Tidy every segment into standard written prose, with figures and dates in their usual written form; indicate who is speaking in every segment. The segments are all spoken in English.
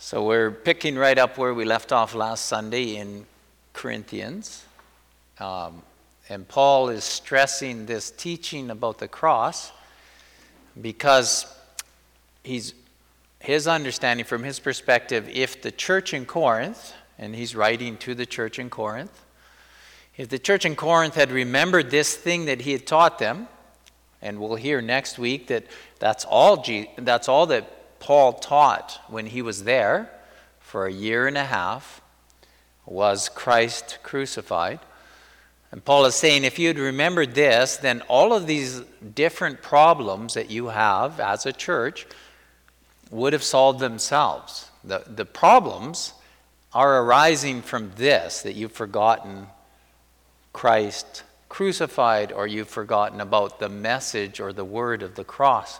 Speaker 1: So we're picking right up where we left off last Sunday in Corinthians. And Paul is stressing this teaching about the cross because his understanding from his perspective, if the church in Corinth, and he's writing to the church in Corinth, if the church in Corinth had remembered this thing that he had taught them, and we'll hear next week that that's all that Paul taught when he was there for a year and a half, was Christ crucified. And Paul is saying, if you had remembered this, then all of these different problems that you have as a church would have solved themselves. The problems are arising from this, that you've forgotten Christ crucified, or you've forgotten about the message or the word of the cross.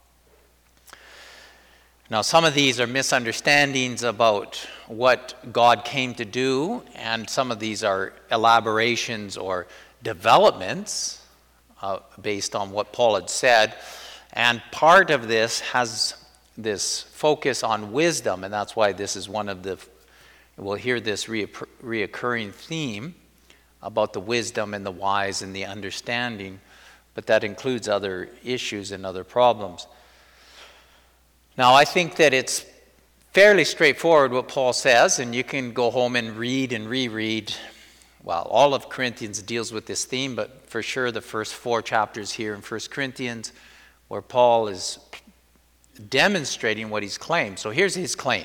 Speaker 1: Now, some of these are misunderstandings about what God came to do, and some of these are elaborations or developments based on what Paul had said. And part of this has this focus on wisdom, and that's why this is one of the, we'll hear this reoccurring theme about the wisdom and the wise and the understanding, but that includes other issues and other problems. Now, I think that it's fairly straightforward what Paul says, and you can go home and read and reread. Well, all of Corinthians deals with this theme, but for sure the first 4 chapters here in 1 Corinthians, where Paul is demonstrating what he's claimed. So here's his claim.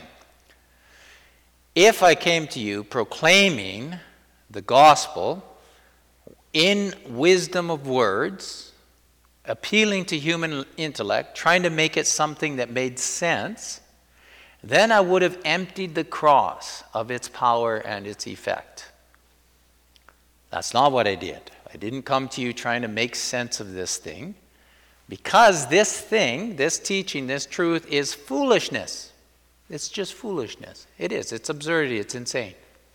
Speaker 1: If I came to you proclaiming the gospel in wisdom of words, appealing to human intellect, trying to make it something that made sense, then I would have emptied the cross of its power and its effect. That's not what I did. I didn't come to you trying to make sense of this thing, because this thing, this teaching, this truth is foolishness. It's just foolishness. It is. It's absurdity. It's insane.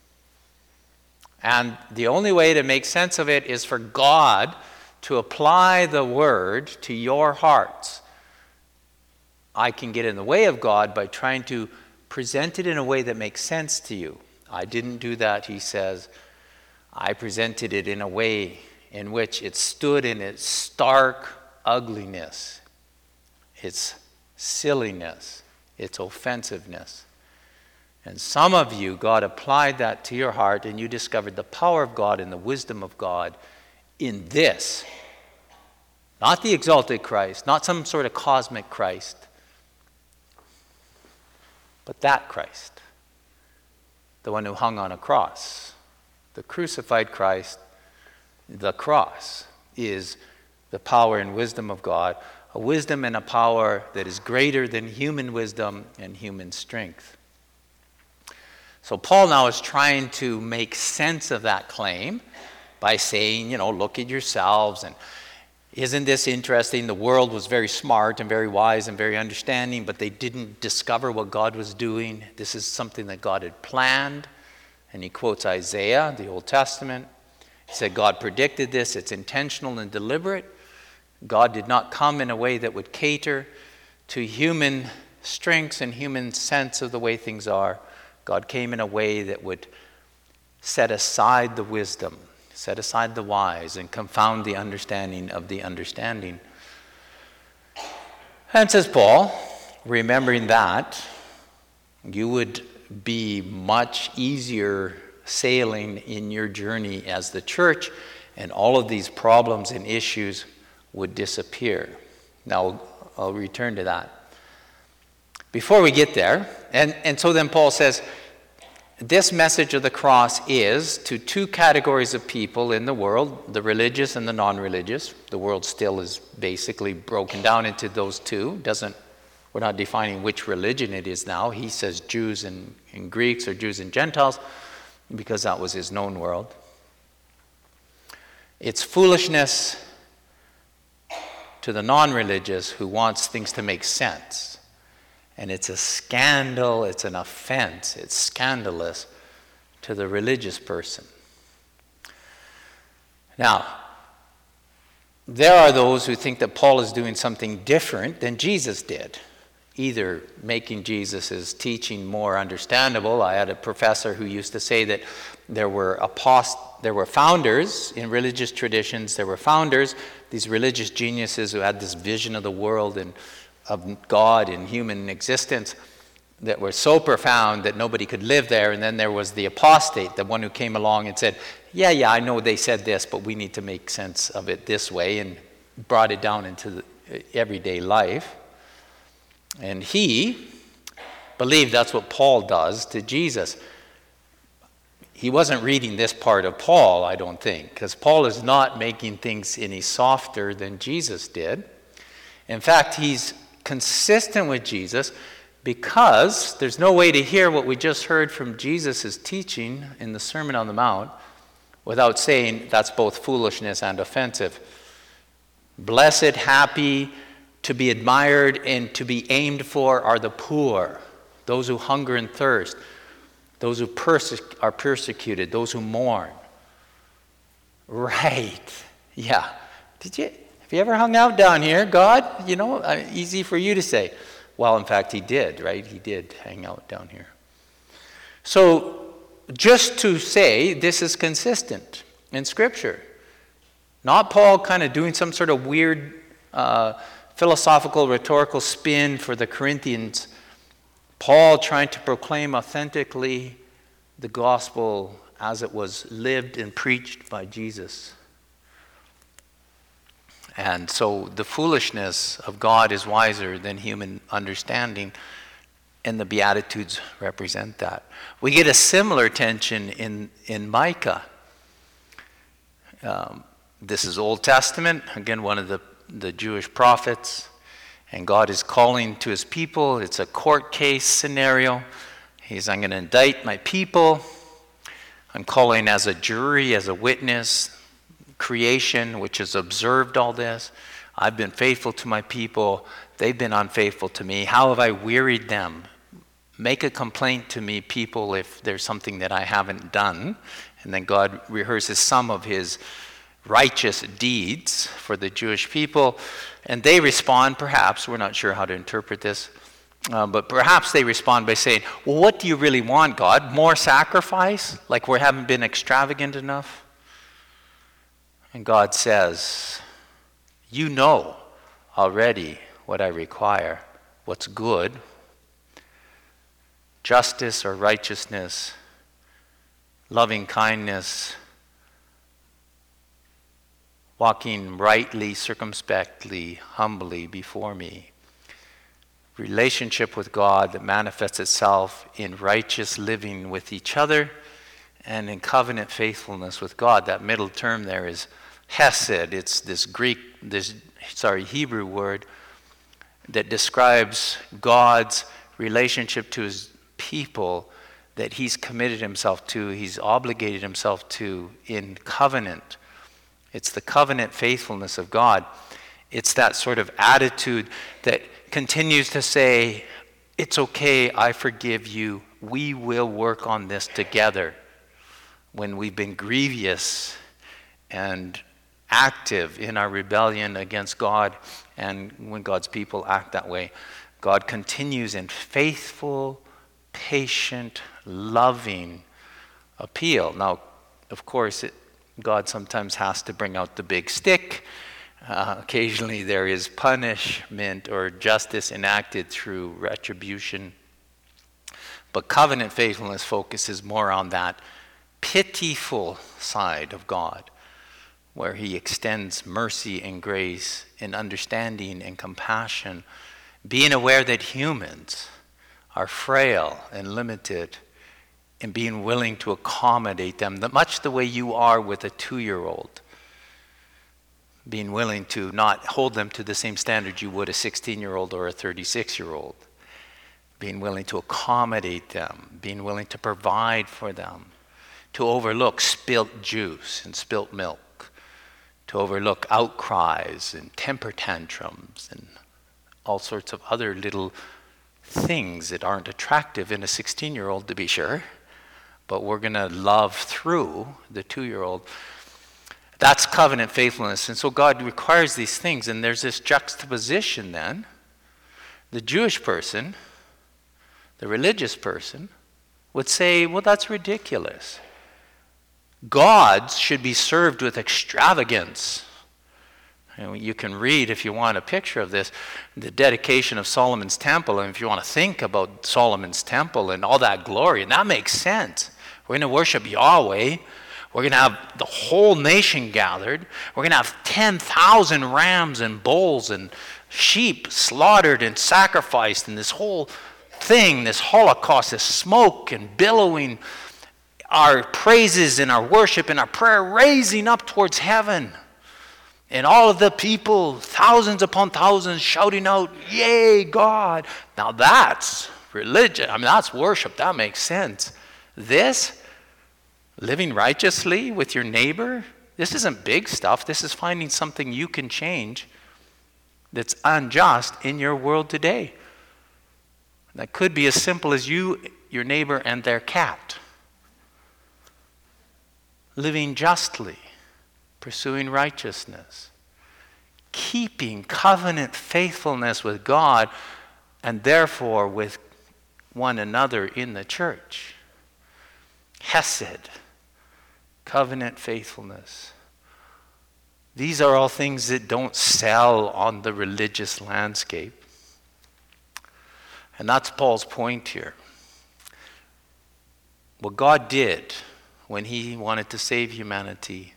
Speaker 1: And the only way to make sense of it is for God to apply the word to your hearts. I can get in the way of God by trying to present it in a way that makes sense to you. I didn't do that, he says. I presented it in a way in which it stood in its stark ugliness, its silliness, its offensiveness. And some of you, God applied that to your heart, and you discovered the power of God and the wisdom of God in this. Not the exalted Christ, not some sort of cosmic Christ, but that Christ, the one who hung on a cross. The crucified Christ, the cross, is the power and wisdom of God, a wisdom and a power that is greater than human wisdom and human strength. So Paul now is trying to make sense of that claim by saying, look at yourselves, and isn't this interesting? The world was very smart and very wise and very understanding, but they didn't discover what God was doing. This is something that God had planned. And he quotes Isaiah, the Old Testament. He said God predicted this. It's intentional and deliberate. God did not come in a way that would cater to human strengths and human sense of the way things are. God came in a way that would set aside the wisdom, set aside the wise, and confound the understanding of the understanding. And says Paul, remembering that, you would be much easier sailing in your journey as the church, and all of these problems and issues would disappear. Now, I'll return to that. Before we get there, and so then Paul says, this message of the cross is to 2 categories of people in the world, the religious and the non-religious. The world still is basically broken down into those 2. We're not defining which religion it is now. He says Jews and Greeks, or Jews and Gentiles, because that was his known world. It's foolishness to the non-religious who wants things to make sense. And it's a scandal, it's an offense, it's scandalous to the religious person. Now, there are those who think that Paul is doing something different than Jesus did. either making Jesus' teaching more understandable. I had a professor who used to say that there were founders in religious traditions. There were founders, these religious geniuses who had this vision of the world and of God and human existence that were so profound that nobody could live there. And then there was the apostate, the one who came along and said, yeah, I know they said this, but we need to make sense of it this way, and brought it down into the everyday life. And he believed that's what Paul does to Jesus. He wasn't reading this part of Paul, I don't think, because Paul is not making things any softer than Jesus did. In fact, he's consistent with Jesus, because there's no way to hear what we just heard from Jesus' teaching in the Sermon on the Mount without saying that's both foolishness and offensive. Blessed, happy, to be admired, and to be aimed for are the poor, those who hunger and thirst, those who are persecuted, those who mourn. Right. Yeah. Have you ever hung out down here, God? Easy for you to say. Well, in fact, he did, right? He did hang out down here. So, just to say this is consistent in Scripture. Not Paul kind of doing some sort of weird philosophical, rhetorical spin for the Corinthians. Paul trying to proclaim authentically the gospel as it was lived and preached by Jesus. And so the foolishness of God is wiser than human understanding, and the Beatitudes represent that. We get a similar tension in Micah. This is Old Testament, again, one of the Jewish prophets, and God is calling to his people. It's a court case scenario. I'm going to indict my people. I'm calling as a jury, as a witness, creation, which has observed all this. I've been faithful to my people. They've been unfaithful to me. How have I wearied them? Make a complaint to me, people, if there's something that I haven't done. And then God rehearses some of his righteous deeds for the Jewish people. And they respond, perhaps, we're not sure how to interpret this, but perhaps they respond by saying, well, what do you really want, God? More sacrifice? Like we haven't been extravagant enough? And God says, you know already what I require, what's good, justice or righteousness, loving kindness, walking rightly, circumspectly, humbly before me. Relationship with God that manifests itself in righteous living with each other and in covenant faithfulness with God. That middle term there is hesed. It's this Hebrew word that describes God's relationship to his people that he's committed himself to, he's obligated himself to in covenant. It's the covenant faithfulness of God. It's that sort of attitude that continues to say, it's okay, I forgive you, we will work on this together. When we've been grievous and active in our rebellion against God, and when God's people act that way, God continues in faithful, patient, loving appeal. Now, of course, God sometimes has to bring out the big stick. Occasionally there is punishment or justice enacted through retribution. But covenant faithfulness focuses more on that pitiful side of God, where he extends mercy and grace and understanding and compassion, being aware that humans are frail and limited, and being willing to accommodate them, much the way you are with a 2-year-old. Being willing to not hold them to the same standard you would a 16-year-old or a 36-year-old. Being willing to accommodate them, being willing to provide for them, to overlook spilt juice and spilt milk, to overlook outcries and temper tantrums and all sorts of other little things that aren't attractive in a 16-year-old, to be sure, but we're going to love through the 2-year-old. That's covenant faithfulness. And so God requires these things, and there's this juxtaposition then The Jewish person, the religious person, would say, well, that's ridiculous. Gods should be served with extravagance. And you can read, if you want a picture of this, the dedication of Solomon's temple. And if you want to think about Solomon's temple and all that glory, and that makes sense. We're going to worship Yahweh. We're going to have the whole nation gathered. We're going to have 10,000 rams and bulls and sheep slaughtered and sacrificed. And this whole thing, this Holocaust, this smoke and billowing, our praises and our worship and our prayer raising up towards heaven. And all of the people, thousands upon thousands, shouting out, "Yay, God." Now that's religion. I mean, that's worship. That makes sense. This, living righteously with your neighbor, this isn't big stuff. This is finding something you can change that's unjust in your world today. That could be as simple as you, your neighbor, and their cat. Living justly. Pursuing righteousness, keeping covenant faithfulness with God and therefore with one another in the church. Hesed, covenant faithfulness. These are all things that don't sell on the religious landscape. And that's Paul's point here. What God did when he wanted to save humanity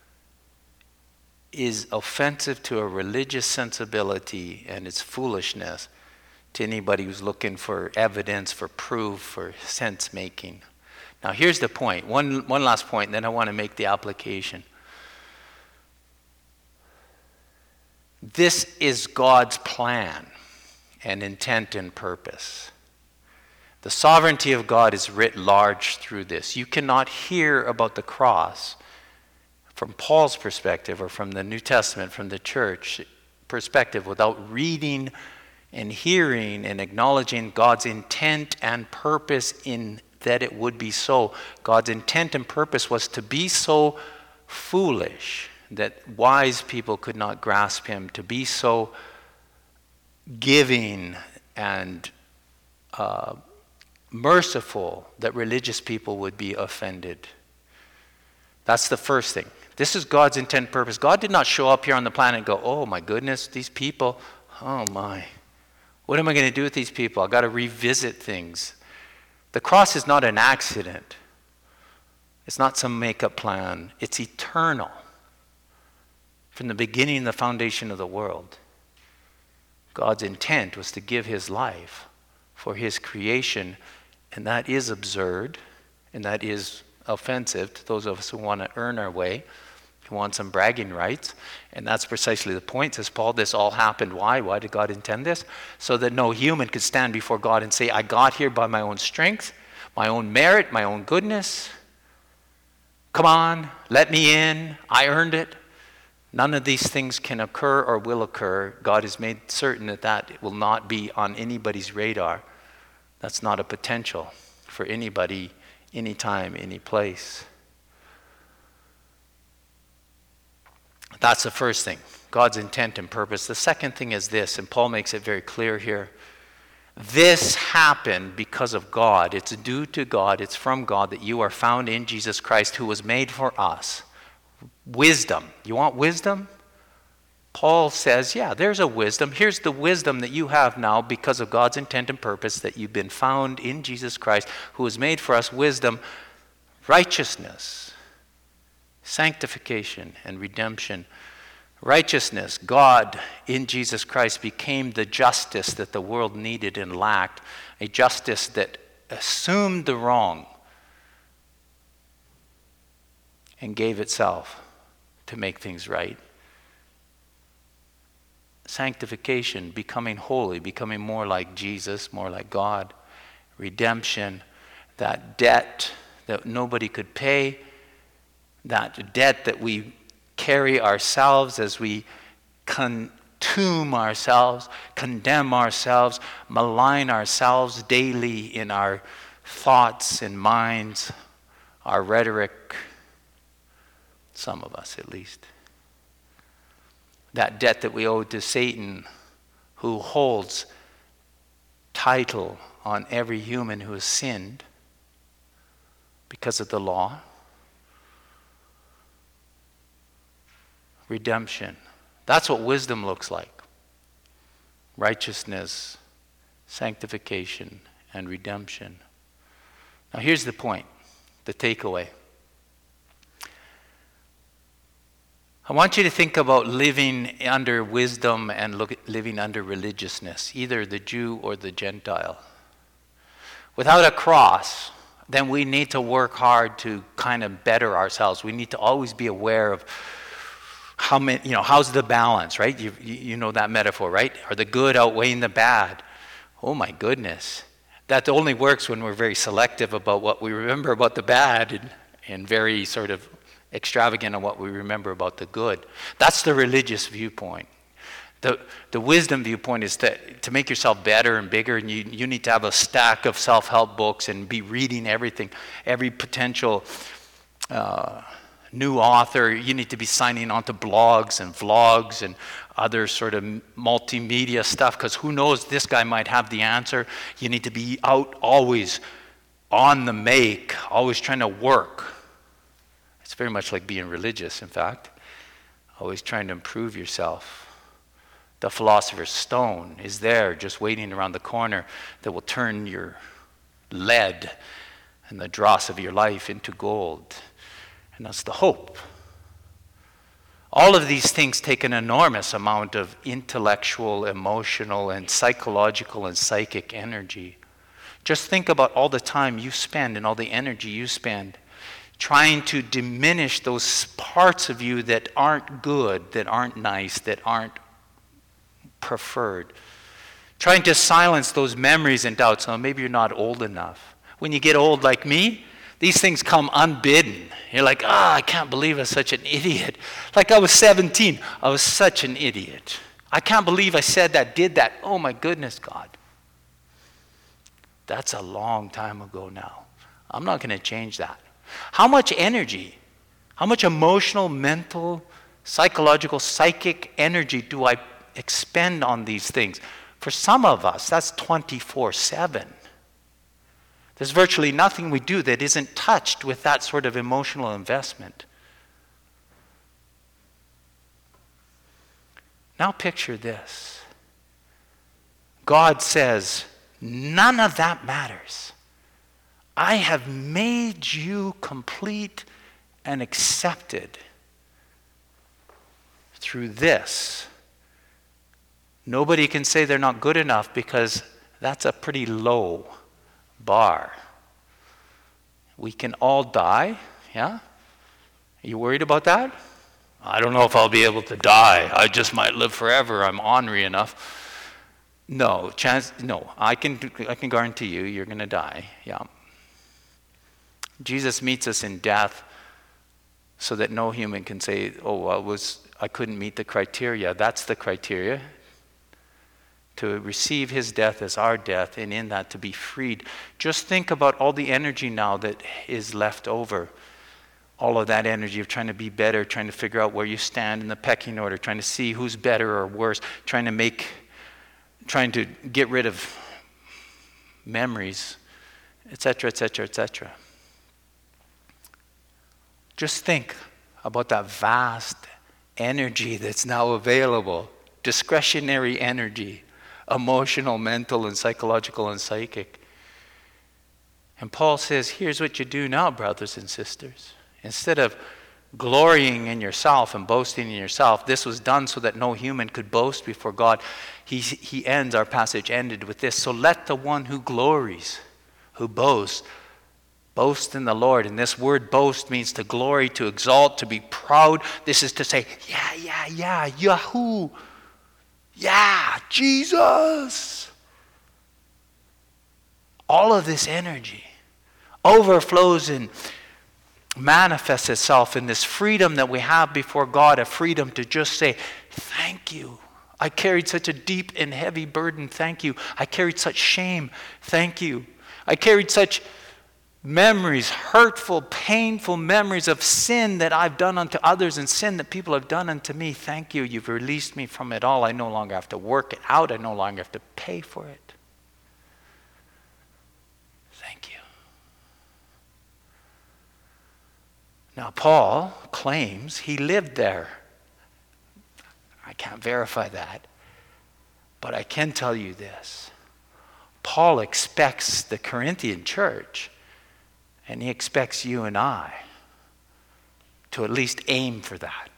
Speaker 1: is offensive to a religious sensibility, and it's foolishness to anybody who's looking for evidence, for proof, for sense making. Now here's the point, one last point, and then I want to make the application. This is God's plan and intent and purpose. The sovereignty of God is writ large through this. You cannot hear about the cross from Paul's perspective or from the New Testament, from the church perspective, without reading and hearing and acknowledging God's intent and purpose in that it would be so. God's intent and purpose was to be so foolish that wise people could not grasp him, to be so giving and merciful that religious people would be offended. That's the first thing. This is God's intent and purpose. God did not show up here on the planet and go, "Oh my goodness, these people, oh my. What am I going to do with these people? I've got to revisit things." The cross is not an accident. It's not some make-up plan. It's eternal. From the beginning, the foundation of the world, God's intent was to give his life for his creation, and that is absurd, and that is offensive to those of us who want to earn our way, who want some bragging rights. And that's precisely the point, says Paul. This all happened. Why? Why did God intend this? So that no human could stand before God and say, "I got here by my own strength, my own merit, my own goodness. Come on, let me in. I earned it." None of these things can occur or will occur. God has made certain that that will not be on anybody's radar. That's not a potential for anybody, anytime, any place. That's the first thing, God's intent and purpose. The second thing is this, and Paul makes it very clear here. This happened because of God. It's due to God. It's from God that you are found in Jesus Christ, who was made for us. Wisdom. You want wisdom? Paul says, yeah, there's a wisdom. Here's the wisdom that you have now because of God's intent and purpose, that you've been found in Jesus Christ, who was made for us wisdom, righteousness, sanctification, and redemption. Righteousness, God in Jesus Christ became the justice that the world needed and lacked, a justice that assumed the wrong and gave itself to make things right. Sanctification, becoming holy, becoming more like Jesus, more like God. Redemption, that debt that nobody could pay, that debt that we carry ourselves as we consume ourselves, condemn ourselves, malign ourselves daily in our thoughts and minds, our rhetoric, some of us at least. That debt that we owe to Satan, who holds title on every human who has sinned because of the law. Redemption. That's what wisdom looks like. Righteousness, sanctification, and redemption. Now here's the point, the takeaway. I want you to think about living under wisdom and living under religiousness, either the Jew or the Gentile. Without a cross, then we need to work hard to kind of better ourselves. We need to always be aware of how's the balance, right? You know that metaphor, right? Are the good outweighing the bad? Oh my goodness. That only works when we're very selective about what we remember about the bad and very sort of extravagant on what we remember about the good. That's the religious viewpoint. The wisdom viewpoint is to make yourself better and bigger, and you need to have a stack of self-help books and be reading everything, every potential new author. You need to be signing on to blogs and vlogs and other sort of multimedia stuff, because who knows, this guy might have the answer. You need to be out always on the make, always trying to work. It's very much like being religious, in fact. Always trying to improve yourself. The philosopher's stone is there, just waiting around the corner, that will turn your lead and the dross of your life into gold. And that's the hope. All of these things take an enormous amount of intellectual, emotional, and psychological and psychic energy. Just think about all the time you spend and all the energy you spend trying to diminish those parts of you that aren't good, that aren't nice, that aren't preferred. Trying to silence those memories and doubts. Oh, maybe you're not old enough. When you get old like me, these things come unbidden. You're like, I can't believe I'm such an idiot. Like I was 17, I was such an idiot. I can't believe I said that, did that. Oh my goodness, God. That's a long time ago now. I'm not going to change that. How much energy, how much emotional, mental, psychological, psychic energy do I expend on these things? For some of us, that's 24/7. There's virtually nothing we do that isn't touched with that sort of emotional investment. Now picture this. God says, none of that matters. I have made you complete and accepted through this. Nobody can say they're not good enough, because that's a pretty low bar. We can all die, yeah? Are you worried about that? I don't know if I'll be able to die. I just might live forever. I'm ornery enough. No, I can guarantee you're going to die, yeah. Jesus meets us in death so that no human can say, I couldn't meet the criteria. That's the criteria. To receive his death as our death, and in that to be freed. Just think about all the energy now that is left over. All of that energy of trying to be better, trying to figure out where you stand in the pecking order, trying to see who's better or worse, trying to get rid of memories, etc., etc., etc. Just think about that vast energy that's now available, discretionary energy, emotional, mental, and psychological and psychic. And Paul says, here's what you do now, brothers and sisters. Instead of glorying in yourself and boasting in yourself, this was done so that no human could boast before God. He ends, our passage ended with this: so let the one who glories, who boasts, boast in the Lord. And this word boast means to glory, to exalt, to be proud. This is to say, yeah, Yahoo, yeah, Jesus. All of this energy overflows and manifests itself in this freedom that we have before God, a freedom to just say, thank you. I carried such a deep and heavy burden, thank you. I carried such shame, thank you. I carried such memories, hurtful, painful memories of sin that I've done unto others and sin that people have done unto me. Thank you. You've released me from it all. I no longer have to work it out. I no longer have to pay for it. Now, Paul claims he lived there. I can't verify that. But I can tell you this. Paul expects the Corinthian church, and he expects you and I to at least aim for that.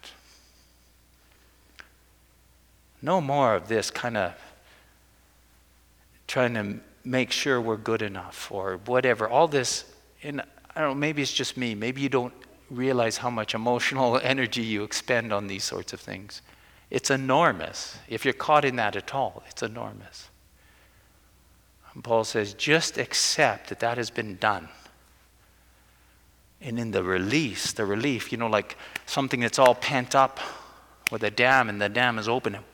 Speaker 1: No more of this kind of trying to make sure we're good enough or whatever. All this, and I don't know, maybe it's just me. Maybe you don't realize how much emotional energy you expend on these sorts of things. It's enormous. If you're caught in that at all, it's enormous. And Paul says, just accept that that has been done. And in the relief, like something that's all pent up with a dam, and the dam is open, and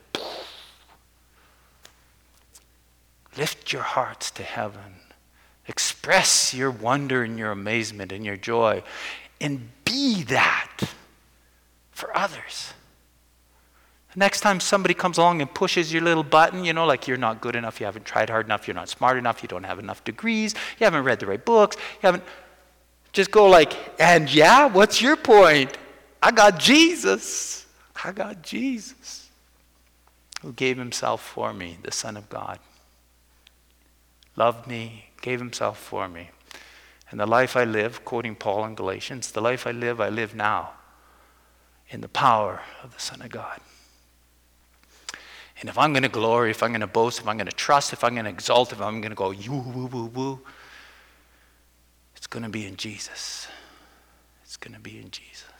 Speaker 1: lift your hearts to heaven. Express your wonder and your amazement and your joy. And be that for others. The next time somebody comes along and pushes your little button, like you're not good enough, you haven't tried hard enough, you're not smart enough, you don't have enough degrees, you haven't read the right books, just go like, and yeah, what's your point? I got Jesus. I got Jesus who gave himself for me, the Son of God. Loved me, gave himself for me. And the life I live, quoting Paul in Galatians, the life I live now in the power of the Son of God. And if I'm going to glory, if I'm going to boast, if I'm going to trust, if I'm going to exalt, if I'm going to go woo, it's going to be in Jesus. It's going to be in Jesus.